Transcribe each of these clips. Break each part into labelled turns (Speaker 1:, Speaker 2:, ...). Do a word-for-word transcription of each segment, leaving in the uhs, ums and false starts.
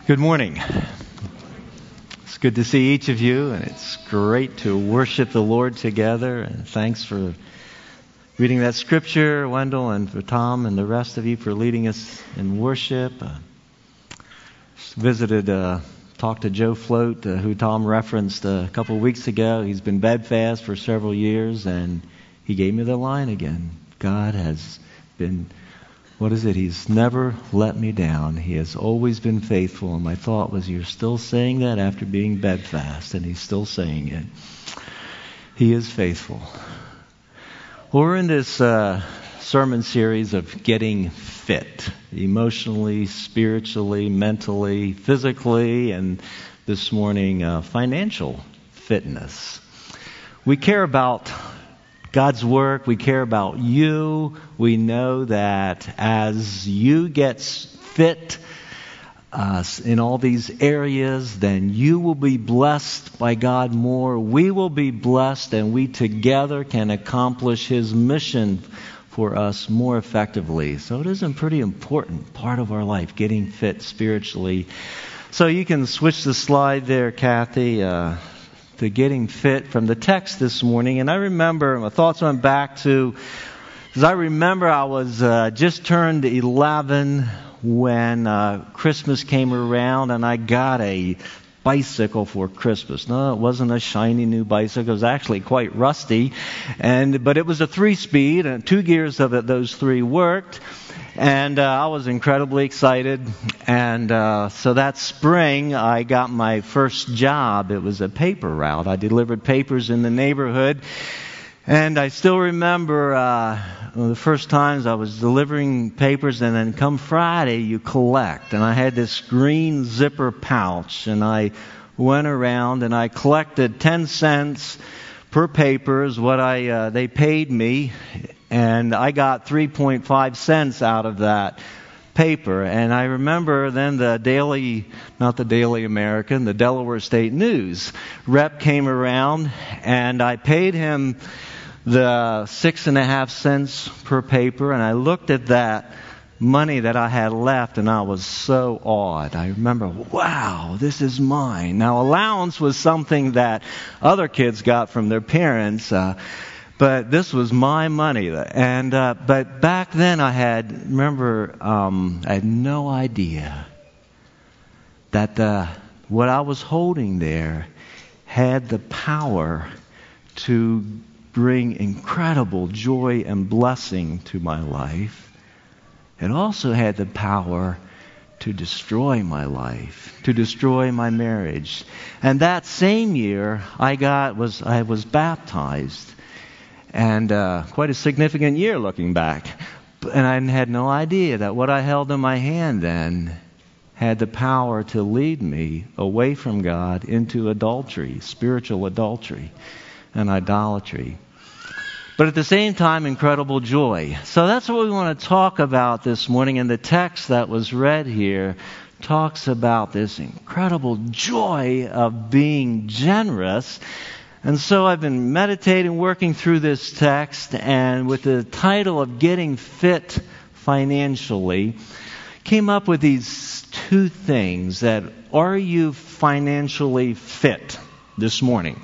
Speaker 1: Good morning. It's good to see each of you, and it's great to worship the Lord together. And thanks for reading that scripture, Wendell, and for Tom and the rest of you for leading us in worship. Uh, just visited, uh, talked to Joe Float, uh, who Tom referenced a couple of weeks ago. He's been bedfast for several years, and he gave me the line again. God has been... What is it? He's never let me down. He has always been faithful. And my thought was, you're still saying that after being bedfast, and he's still saying it. He is faithful. Well, we're in this uh, sermon series of getting fit, emotionally, spiritually, mentally, physically, and this morning, uh, financial fitness. We care about God's work. We care about you. We know that as you get fit uh, in all these areas, then you will be blessed by God more. We will be blessed, and we together can accomplish His mission for us more effectively. So it is a pretty important part of our life, getting fit spiritually. So you can switch the slide there, Kathy. Uh, to getting fit from the text this morning. And I remember, my thoughts went back to, because I remember I was uh, just turned eleven when uh, Christmas came around, and I got a bicycle for Christmas. No, it wasn't a shiny new bicycle. It was actually quite rusty, and but it was a three-speed, and two gears of it, those three worked. And uh, I was incredibly excited. And uh, so that spring, I got my first job. It was a paper route. I delivered papers in the neighborhood. And I still remember uh, the first times I was delivering papers, and then come Friday, you collect. And I had this green zipper pouch, and I went around and I collected ten cents per paper is what I uh, they paid me. And I got three point five cents out of that paper. And I remember then the Daily, not the Daily American, the Delaware State News rep came around, and I paid him the six and a half cents per paper. And I looked at that money that I had left, and I was so awed. I remember, wow, this is mine. Now, allowance was something that other kids got from their parents, uh, but this was my money. And uh, but back then I had, remember, um, I had no idea that the, what I was holding there had the power to bring incredible joy and blessing to my life. It also had the power to destroy my life, to destroy my marriage. And that same year, I got was I was baptized. And uh, quite a significant year looking back. And I had no idea that what I held in my hand then had the power to lead me away from God into adultery, spiritual adultery and idolatry. But at the same time, incredible joy. So that's what we want to talk about this morning. And the text that was read here talks about this incredible joy of being generous. And so I've been meditating, working through this text, and with the title of Getting Fit Financially, came up with these two things that, are you financially fit this morning?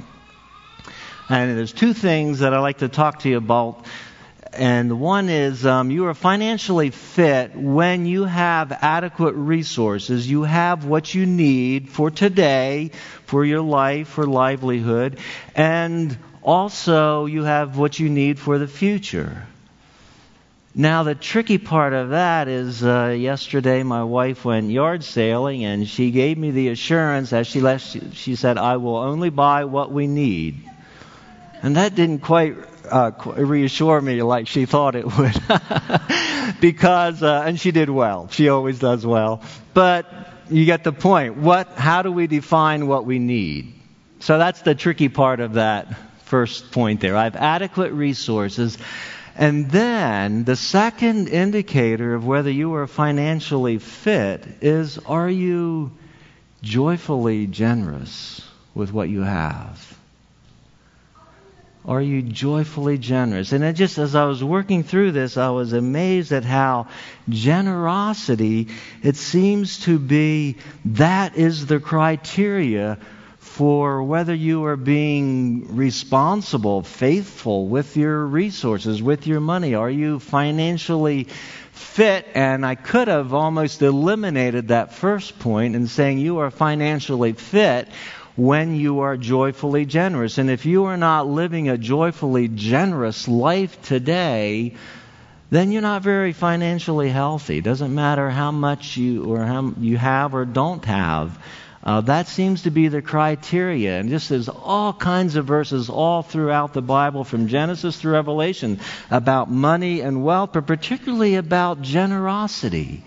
Speaker 1: And there's two things that I'd like to talk to you about. And one is um, you are financially fit when you have adequate resources. You have what you need for today, for your life, for livelihood. And also you have what you need for the future. Now the tricky part of that is uh, yesterday my wife went yard sailing, and she gave me the assurance as she left. She, she said, I will only buy what we need. And that didn't quite uh, reassure me like she thought it would. because, uh, and she did well. She always does well. But you get the point. What? How do we define what we need? So that's the tricky part of that first point there. I have adequate resources. And then the second indicator of whether you are financially fit is, are you joyfully generous with what you have? Are you joyfully generous? And it just, as I was working through this, I was amazed at how generosity, it seems to be, that is the criteria for whether you are being responsible, faithful with your resources, with your money. Are you financially fit? And I could have almost eliminated that first point in saying you are financially fit when you are joyfully generous. And if you are not living a joyfully generous life today, then you're not very financially healthy. It doesn't matter how much you or how you have or don't have. Uh, that seems to be the criteria. And just there's all kinds of verses all throughout the Bible, from Genesis through Revelation, about money and wealth, but particularly about generosity.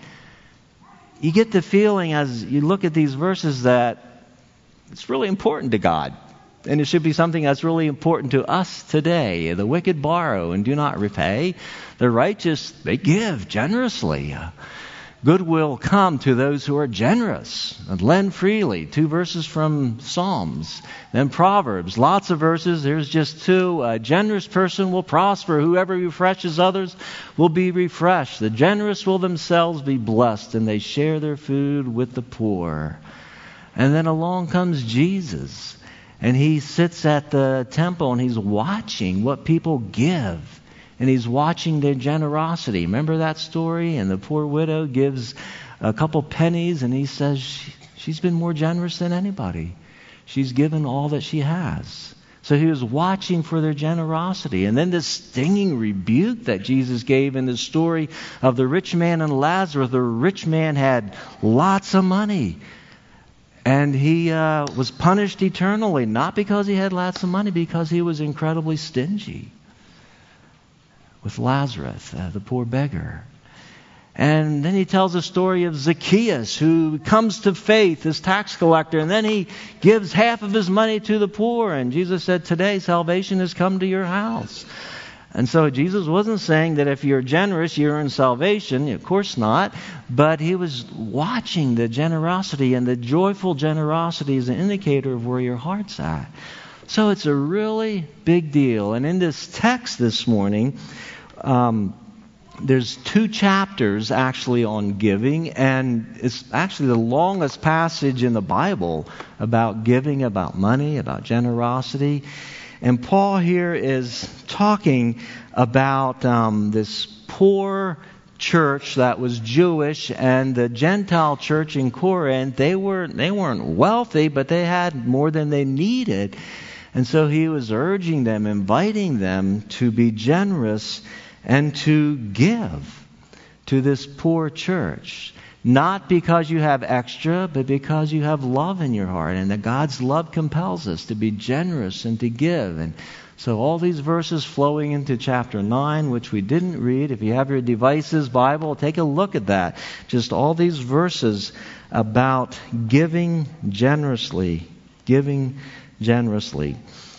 Speaker 1: You get the feeling as you look at these verses that it's really important to God. And it should be something that's really important to us today. The wicked borrow and do not repay. The righteous, they give generously. Good will come to those who are generous and lend freely. Two verses from Psalms. Then Proverbs. Lots of verses. There's just two. A generous person will prosper. Whoever refreshes others will be refreshed. The generous will themselves be blessed, and they share their food with the poor. And then along comes Jesus. And he sits at the temple and he's watching what people give. And he's watching their generosity. Remember that story? And the poor widow gives a couple pennies and he says she, she's been more generous than anybody. She's given all that she has. So he was watching for their generosity. And then this stinging rebuke that Jesus gave in the story of the rich man and Lazarus. The rich man had lots of money. And he uh, was punished eternally, not because he had lots of money, because he was incredibly stingy with Lazarus, uh, the poor beggar. And then he tells the story of Zacchaeus, who comes to faith as tax collector, and then he gives half of his money to the poor. And Jesus said, today salvation has come to your house. And so Jesus wasn't saying that if you're generous, you're in salvation. Of course not. But he was watching the generosity, and the joyful generosity is an indicator of where your heart's at. So it's a really big deal. And in this text this morning, um, there's two chapters actually on giving, and it's actually the longest passage in the Bible about giving, about money, about generosity. And Paul here is talking about um, this poor church that was Jewish, and the Gentile church in Corinth. They were they weren't wealthy, but they had more than they needed. And so he was urging them, inviting them to be generous and to give to this poor church. Not because you have extra, but because you have love in your heart. And that God's love compels us to be generous and to give. And so all these verses flowing into chapter nine, which we didn't read. If you have your devices, Bible, take a look at that. Just all these verses about giving generously. Giving generously.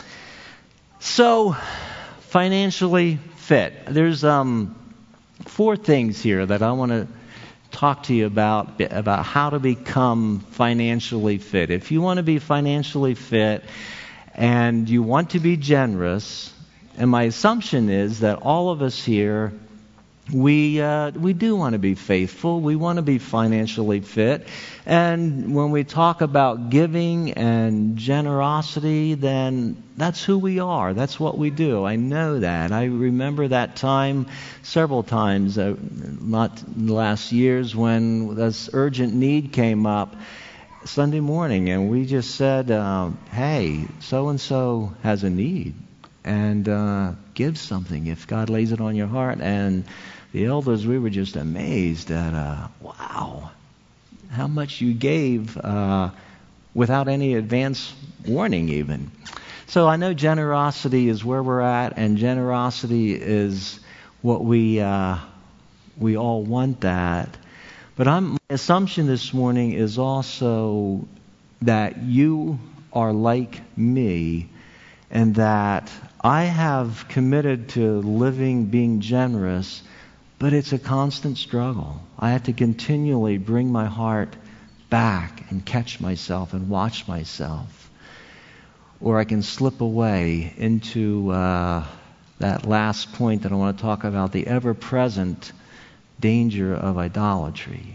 Speaker 1: So, financially fit. There's um, four things here that I want to talk to you about about how to become financially fit. If you want to be financially fit and you want to be generous, and my assumption is that all of us here, we uh, we do want to be faithful. We want to be financially fit. And when we talk about giving and generosity, then that's who we are. That's what we do. I know that. I remember that time several times, uh, not in the last years, when this urgent need came up Sunday morning. And we just said, uh, hey, so-and-so has a need. And uh, give something if God lays it on your heart. And the elders, we were just amazed at, uh, wow, how much you gave uh, without any advance warning even. So I know generosity is where we're at, and generosity is what we uh, we all want that. But I'm, my assumption this morning is also that you are like me, and that I have committed to living, being generous, but it's a constant struggle. I have to continually bring my heart back and catch myself and watch myself. or I can slip away into uh, that last point that I want to talk about, the ever-present danger of idolatry.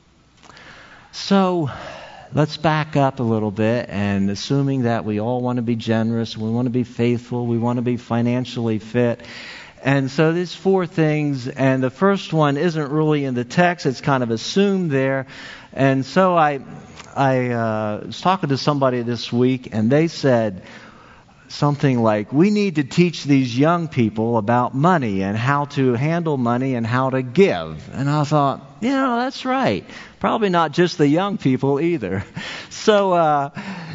Speaker 1: So let's back up a little bit, and assuming that we all want to be generous, we want to be faithful, we want to be financially fit. And so there's four things, and the first one isn't really in the text, it's kind of assumed there. And so I I uh, was talking to somebody this week, and they said something like, we need to teach these young people about money and how to handle money and how to give. And I thought, you know, that's right. Probably not just the young people either. So uh,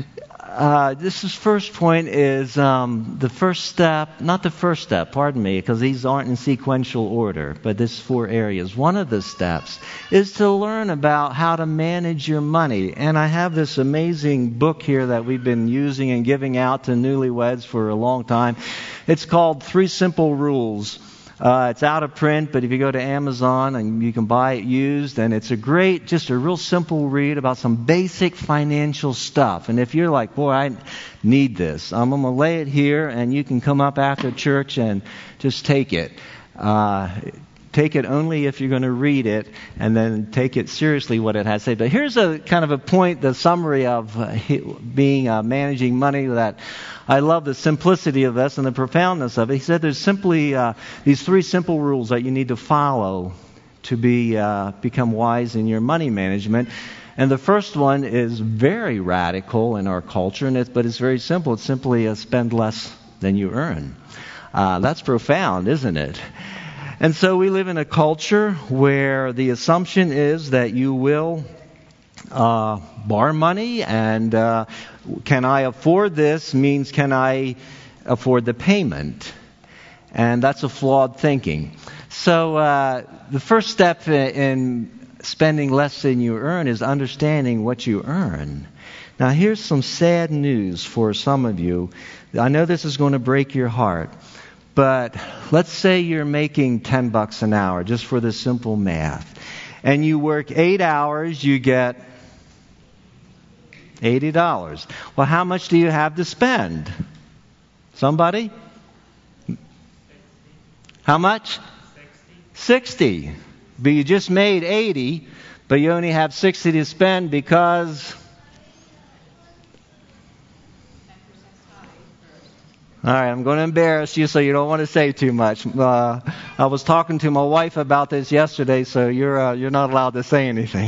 Speaker 1: uh, this is first point is um, the first step, not the first step, pardon me, because these aren't in sequential order, but there's four areas. One of the steps is to learn about how to manage your money. And I have this amazing book here that we've been using and giving out to newlyweds for a long time. It's called Three Simple Rules. Uh, it's out of print, but if you go to Amazon and you can buy it used, and it's a great, just a real simple read about some basic financial stuff. And if you're like, boy, I need this, I'm going to lay it here, and you can come up after church and just take it. Uh, take it only if you're going to read it, and then take it seriously what it has to say. But here's a kind of a point, the summary of uh, being uh, managing money that I love the simplicity of this and the profoundness of it. He said there's simply uh, these three simple rules that you need to follow to be uh, become wise in your money management. And the first one is very radical in our culture, and it's, but it's very simple. It's simply uh, spend less than you earn. Uh, that's profound, isn't it? And so we live in a culture where the assumption is that you will uh, borrow money, and uh, can I afford this means can I afford the payment? And that's a flawed thinking. So uh, the first step in spending less than you earn is understanding what you earn. Now here's some sad news for some of you. I know this is going to break your heart, but let's say you're making ten bucks an hour, just for the simple math, and you work eight hours, you get eighty dollars. Well, how much do you have to spend? Somebody? How much? sixty. But you just made eighty, but you only have sixty to spend because... All right, I'm going to embarrass you, so you don't want to say too much. Uh, I was talking to my wife about this yesterday, so you're uh, you're not allowed to say anything.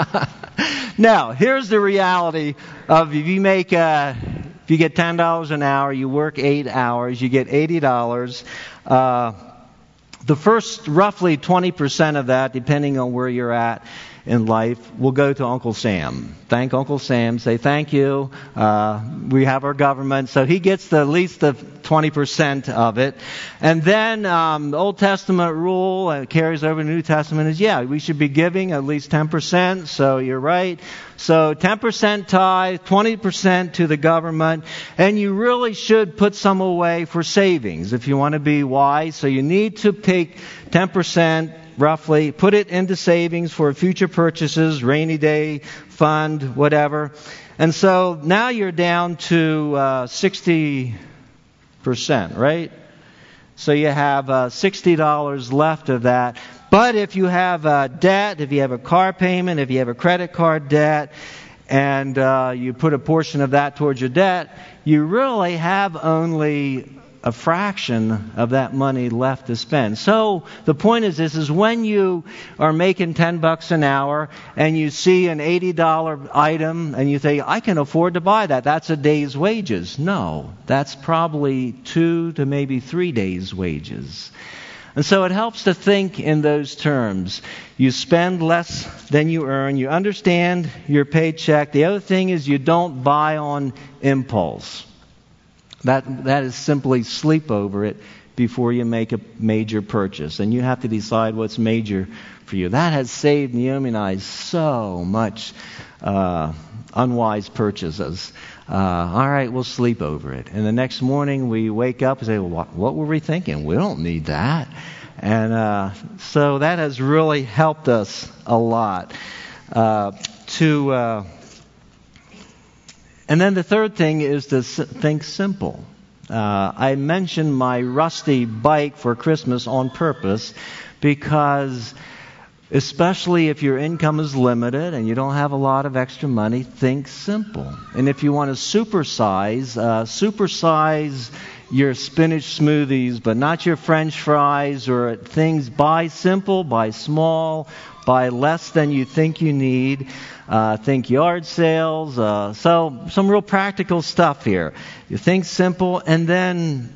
Speaker 1: Now, here's the reality of if you make uh, if you get ten dollars an hour, you work eight hours, you get eighty dollars. Uh, the first roughly twenty percent of that, depending on where you're at in life, will go to Uncle Sam. Thank Uncle Sam. Say thank you. Uh, we have our government, so he gets the, at least the twenty percent of it. And then um, the Old Testament rule uh, carries over to the New Testament is, yeah, we should be giving at least ten percent. So you're right. So ten percent tithe, twenty percent to the government, and you really should put some away for savings if you want to be wise. So you need to take ten percent roughly, put it into savings for future purchases, rainy day fund, whatever. And so now you're down to uh, sixty percent, right? So you have uh, sixty dollars left of that. But if you have uh, debt, if you have a car payment, if you have a credit card debt, and uh, you put a portion of that towards your debt, you really have only a fraction of that money left to spend. So the point is this, is when you are making ten bucks an hour and you see an eighty dollars item and you think, I can afford to buy that. That's a day's wages. No, that's probably two to maybe three days' wages. And so it helps to think in those terms. You spend less than you earn. You understand your paycheck. The other thing is you don't buy on impulse. That that is simply sleep over it before you make a major purchase. And you have to decide what's major for you. That has saved Naomi and I so much uh, unwise purchases. Uh, all right, we'll sleep over it. And the next morning we wake up and say, well, what, what were we thinking? We don't need that. And uh, so that has really helped us a lot uh, to... Uh, And then the third thing is to s- think simple. Uh, I mentioned my rusty bike for Christmas on purpose because especially if your income is limited and you don't have a lot of extra money, think simple. And if you want to supersize, uh, supersize your spinach smoothies, but not your French fries or things. Buy simple, buy small, buy less than you think you need. Uh, think yard sales. Uh, so some real practical stuff here. You think simple and then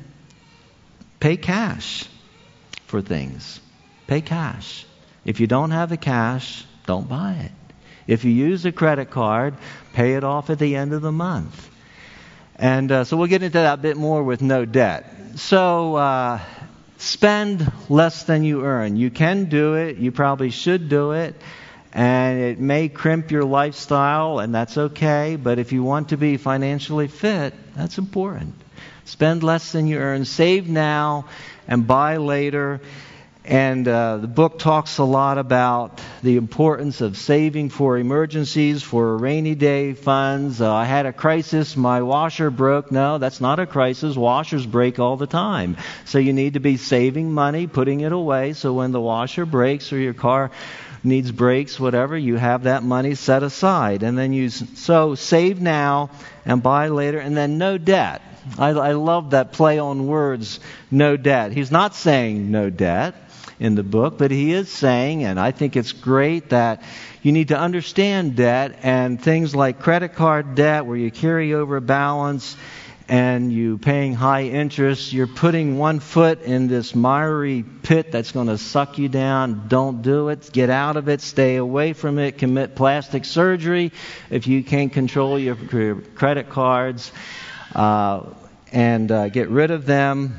Speaker 1: pay cash for things. Pay cash. If you don't have the cash, don't buy it. If you use a credit card, pay it off at the end of the month. And uh, so we'll get into that a bit more with no debt. So uh, spend less than you earn. You can do it. You probably should do it. And it may crimp your lifestyle, and that's okay. But if you want to be financially fit, that's important. Spend less than you earn. Save now and buy later. And uh, the book talks a lot about the importance of saving for emergencies, for rainy day funds. Uh, I had a crisis, my washer broke. No, that's not a crisis. Washers break all the time. So you need to be saving money, putting it away, so when the washer breaks or your car needs brakes, whatever, you have that money set aside. And then you, so save now and buy later, and then no debt. I, I love that play on words, no debt. He's not saying no debt in the book, but he is saying, and I think it's great, that you need to understand debt and things like credit card debt where you carry over a balance and you paying high interest. You're putting one foot in this miry pit that's going to suck you down. Don't do it. Get out of it. Stay away from it. Commit plastic surgery if you can't control your, your credit cards, uh, and uh, get rid of them.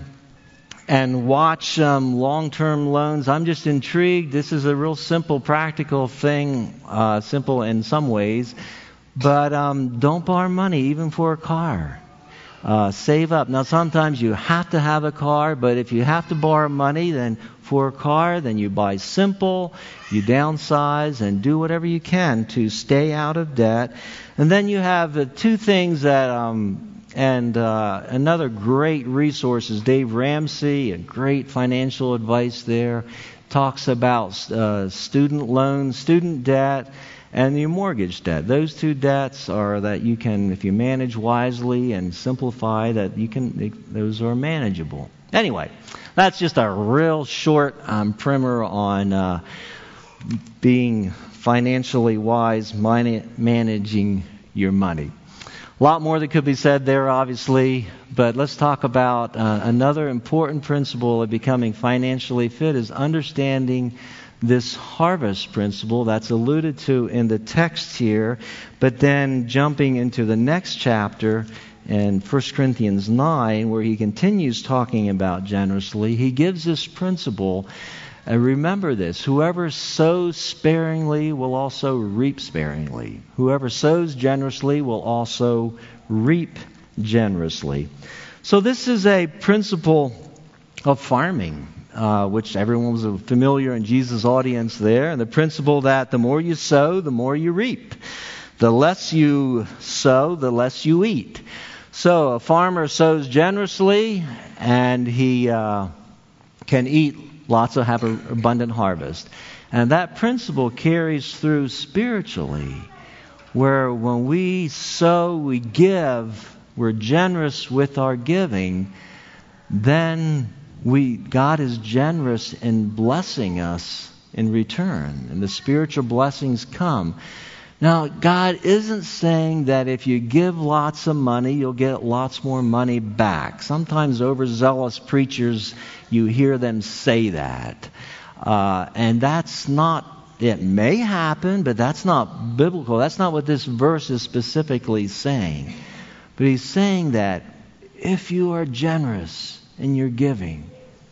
Speaker 1: And watch um, long-term loans. I'm just intrigued. This is a real simple, practical thing, uh, simple in some ways. But um, don't borrow money, even for a car. Uh, save up. Now, sometimes you have to have a car, but if you have to borrow money then for a car, then you buy simple, you downsize, and do whatever you can to stay out of debt. And then you have the two things that... Um, And uh, another great resource is Dave Ramsey, a great financial advice there. Talks about uh, student loans, student debt, and your mortgage debt. Those two debts are that you can, if you manage wisely and simplify, that you can. Those are manageable. Anyway, that's just a real short um, primer on uh, being financially wise, managing your money. A lot more that could be said there, obviously, but let's talk about uh, another important principle of becoming financially fit is understanding this harvest principle that's alluded to in the text here, but then jumping into the next chapter in First Corinthians nine, where he continues talking about generously. He gives this principle. And remember this, whoever sows sparingly will also reap sparingly. Whoever sows generously will also reap generously. So this is a principle of farming, uh, which everyone was familiar in Jesus' audience there. And the principle that the more you sow, the more you reap. The less you sow, the less you eat. So a farmer sows generously and he uh, can eat lots of have an abundant harvest. And that principle carries through spiritually, where when we sow, we give, we're generous with our giving, then we God is generous in blessing us in return. And the spiritual blessings come. Now, God isn't saying that if you give lots of money, you'll get lots more money back. Sometimes overzealous preachers, you hear them say that. Uh, and that's not, it may happen, but that's not biblical. That's not what this verse is specifically saying. But he's saying that if you are generous in your giving,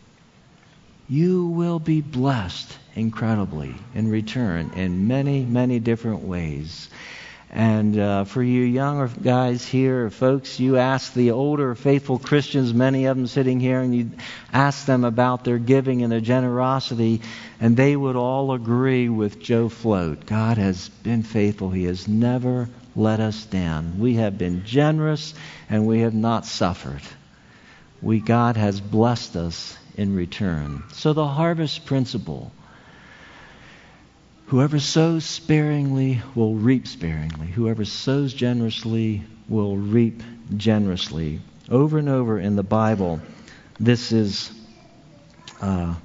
Speaker 1: you will be blessed incredibly in return in many, many different ways. And uh, for you younger guys here, folks, you ask the older faithful Christians, many of them sitting here, and you ask them about their giving and their generosity, and they would all agree with Joe Float. God has been faithful. He has never let us down. We have been generous and we have not suffered. We, God has blessed us in return. So the harvest principle, whoever sows sparingly will reap sparingly. Whoever sows generously will reap generously. Over and over in the Bible, this is uh,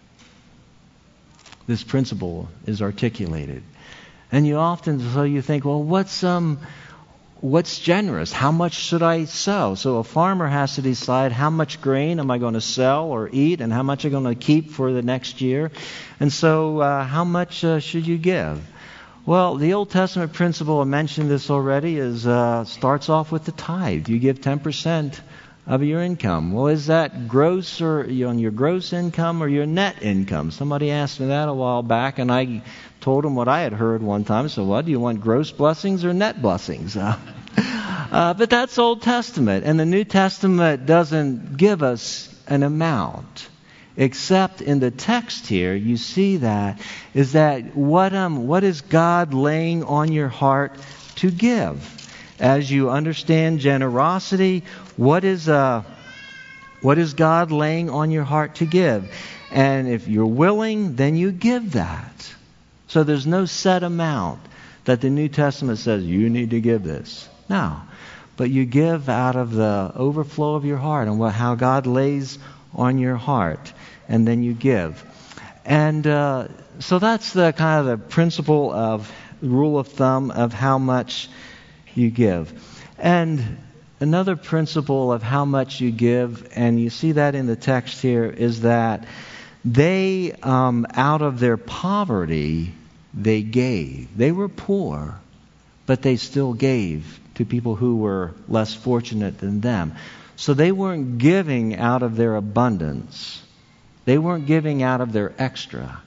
Speaker 1: this principle is articulated. And you often, so you think, well, what's um, what's generous? How much should I sow? So a farmer has to decide how much grain am I going to sell or eat, and how much am I going to keep for the next year. And so, uh, how much uh, should you give? Well, the Old Testament principle, I mentioned this already, is uh, starts off with the tithe. You give ten percent of your income. Well, is that gross or on your gross income or your net income? Somebody asked me that a while back, and I told them what I had heard one time. So, what do you want, gross blessings or net blessings? Uh, uh, but that's Old Testament, and the New Testament doesn't give us an amount. Except in the text here, you see that is that what um what is God laying on your heart to give? As you understand generosity, what is uh what is God laying on your heart to give? And if you're willing, then you give that. So there's no set amount that the New Testament says you need to give this. No, but you give out of the overflow of your heart and what how God lays on your heart. And then you give. And uh, so that's the kind of the principle of rule of thumb of how much you give. And another principle of how much you give, and you see that in the text here, is that they, um, out of their poverty, they gave. They were poor, but they still gave to people who were less fortunate than them. So they weren't giving out of their abundance. They weren't giving out of their extra.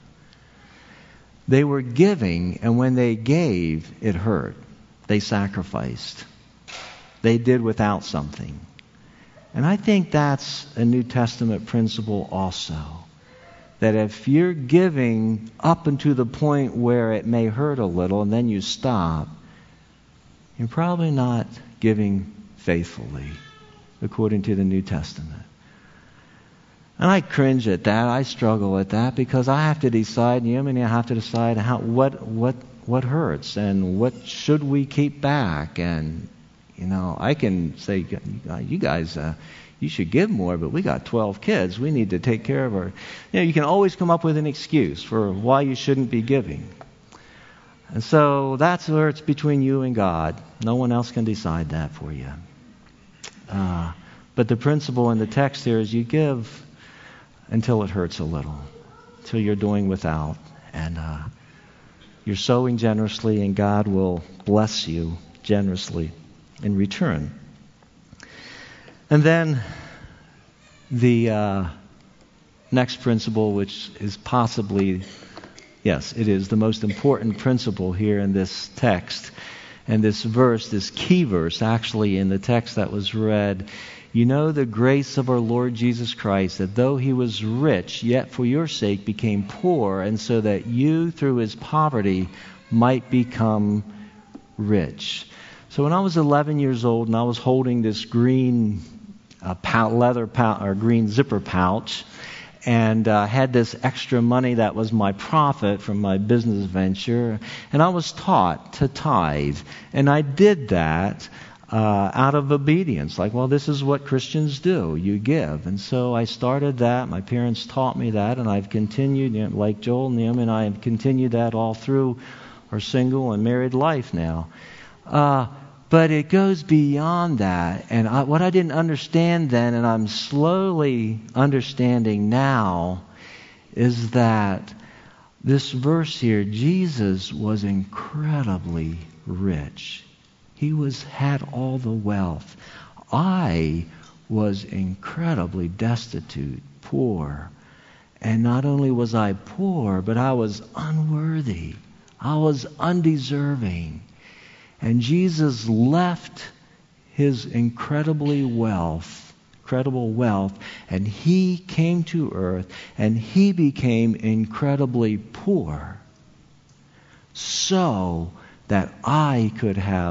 Speaker 1: They were giving, and when they gave, it hurt. They sacrificed. They did without something. And I think that's a New Testament principle also. That if you're giving up until the point where it may hurt a little and then you stop, you're probably not giving faithfully, according to the New Testament. And I cringe at that. I struggle with that because I have to decide, you and I have to decide how what what what hurts and what should we keep back. And you know, I can say, you guys, uh, you should give more, but we got twelve kids. We need to take care of our. You know, you can always come up with an excuse for why you shouldn't be giving. And so that's where it's between you and God. No one else can decide that for you. Uh, but the principle in the text here is you give until it hurts a little, until you're doing without. And uh, you're sowing generously, and God will bless you generously in return. And then the uh, next principle, which is possibly, yes, it is the most important principle here in this text. And this verse, this key verse, actually in the text that was read, you know the grace of our Lord Jesus Christ, that though he was rich, yet for your sake became poor, and so that you through his poverty might become rich. So when I was eleven years old and I was holding this green uh, pou- leather pouch or green zipper pouch, and uh, had this extra money that was my profit from my business venture, and I was taught to tithe, and I did that uh, out of obedience. Like, well, this is what Christians do. You give. And so I started that. My parents taught me that, and I've continued, you know, like Joel and Naomi and I have continued that all through our single and married life now. Uh, but it goes beyond that. And I, what I didn't understand then, and I'm slowly understanding now, is that this verse here, Jesus was incredibly rich. He was had all the wealth. I was incredibly destitute, poor. And not only was I poor, but I was unworthy. I was undeserving. And Jesus left his incredibly wealth, incredible wealth, and he came to earth, and he became incredibly poor so that I could have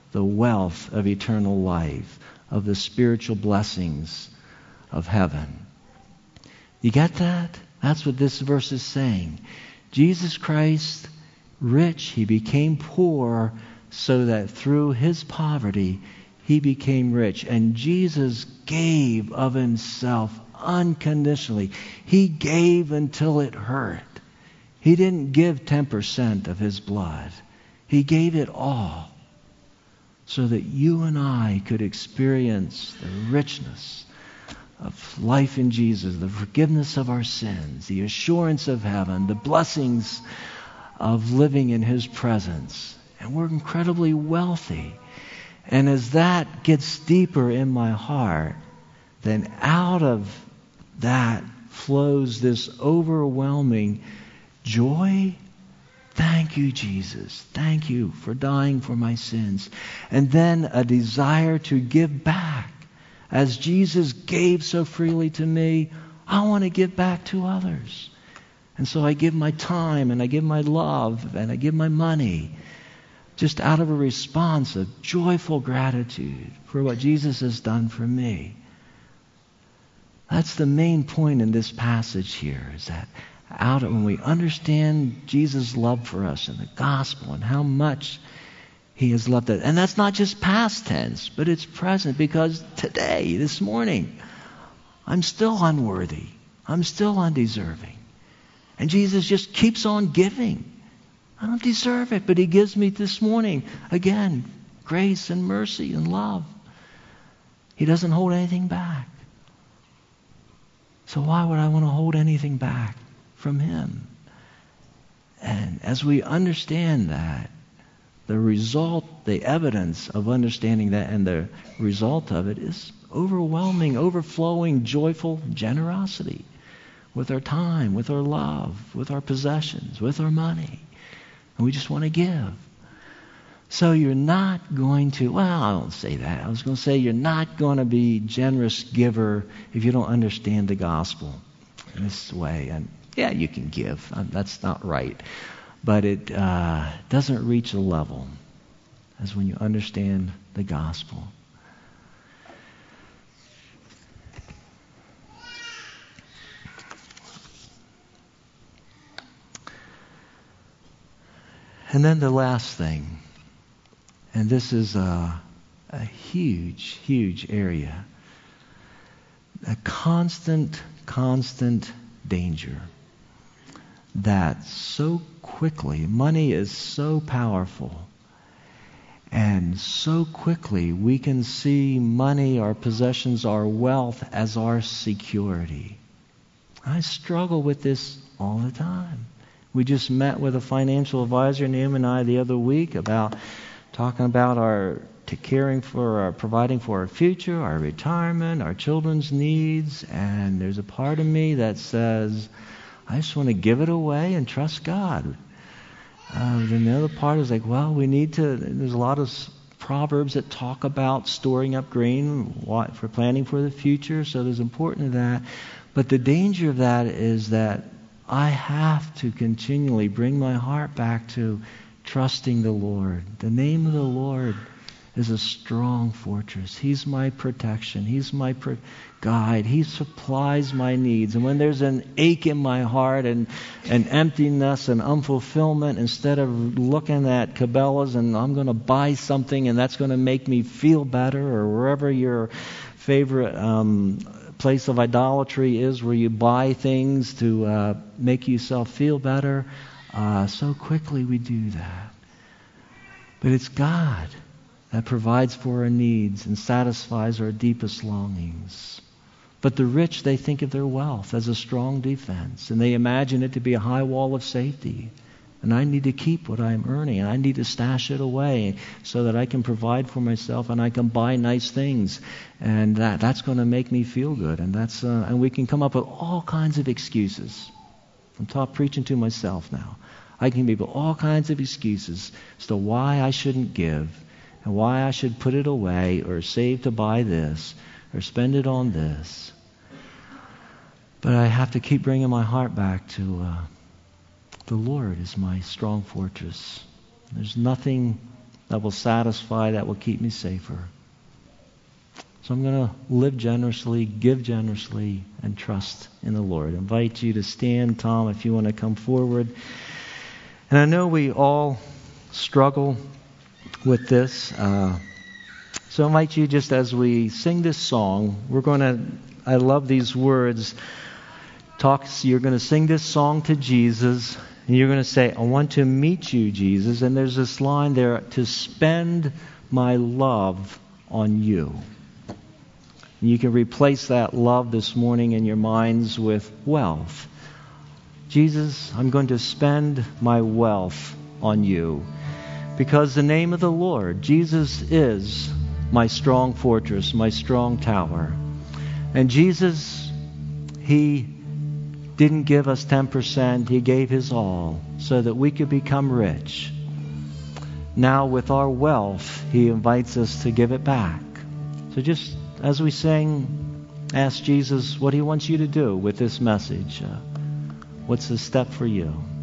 Speaker 1: the wealth of eternal life, of the spiritual blessings of heaven. You get that? That's what this verse is saying. Jesus Christ, rich, he became poor so that through his poverty he became rich. And Jesus gave of himself unconditionally. He gave until it hurt. He didn't give ten percent of his blood. He gave it all so that you and I could experience the richness of life in Jesus, the forgiveness of our sins, the assurance of heaven, the blessings of living in his presence. And we're incredibly wealthy. And as that gets deeper in my heart, then out of that flows this overwhelming joy. Thank you, Jesus. Thank you for dying for my sins. And then a desire to give back. As Jesus gave so freely to me, I want to give back to others. And so I give my time, and I give my love, and I give my money, just out of a response of joyful gratitude for what Jesus has done for me. That's the main point in this passage here, is that out of, when we understand Jesus' love for us in the gospel and how much he has loved us. And that's not just past tense, but it's present, because today, this morning, I'm still unworthy. I'm still undeserving. And Jesus just keeps on giving. I don't deserve it, but he gives me this morning, again, grace and mercy and love. He doesn't hold anything back. So why would I want to hold anything back from him? And as we understand that, the result, the evidence of understanding that and the result of it is overwhelming, overflowing, joyful generosity with our time, with our love, with our possessions, with our money. And we just want to give. So you're not going to, well, I don't say that. I was going to say you're not going to be a generous giver if you don't understand the gospel in this way. And yeah, you can give. That's not right. But it uh, doesn't reach a level as when you understand the gospel. And then the last thing, and this is a, a huge, huge area, a constant, constant danger that so quickly, money is so powerful, and so quickly we can see money, our possessions, our wealth as our security. I struggle with this all the time. We just met with a financial advisor, Naomi and I, the other week about talking about our to caring for, our, providing for our future, our retirement, our children's needs, and there's a part of me that says, I just want to give it away and trust God. Uh, then the other part is like, well, we need to, there's a lot of proverbs that talk about storing up grain for planning for the future, so there's important to that. But the danger of that is that I have to continually bring my heart back to trusting the Lord. The name of the Lord is a strong fortress. He's my protection. He's my pro- guide. He supplies my needs. And when there's an ache in my heart and an emptiness and unfulfillment, instead of looking at Cabela's and I'm going to buy something and that's going to make me feel better, or wherever your favorite um, place of idolatry is where you buy things to uh, make yourself feel better, uh, so quickly we do that. But it's God that provides for our needs and satisfies our deepest longings. But the rich, they think of their wealth as a strong defense, and they imagine it to be a high wall of safety. And I need to keep what I'm earning, and I need to stash it away so that I can provide for myself and I can buy nice things, and that that's going to make me feel good. And that's uh, and we can come up with all kinds of excuses. I'm talk, preaching to myself now. I can give all kinds of excuses as to why I shouldn't give, and why I should put it away or save to buy this or spend it on this. But I have to keep bringing my heart back to uh, the Lord is my strong fortress. There's nothing that will satisfy, that will keep me safer. So I'm going to live generously, give generously, and trust in the Lord. I invite you to stand, Tom, if you want to come forward. And I know we all struggle with this. Uh, so I invite you, just as we sing this song, we're going to, I love these words. Talk, you're going to sing this song to Jesus, and you're going to say, I want to meet you, Jesus. And there's this line there, to spend my love on you. And you can replace that love this morning in your minds with wealth. Jesus, I'm going to spend my wealth on you. Because the name of the Lord, Jesus, is my strong fortress, my strong tower. And Jesus, He didn't give us ten percent. He gave His all so that we could become rich. Now with our wealth, He invites us to give it back. So just as we sing, ask Jesus what He wants you to do with this message. Uh, what's the step for you?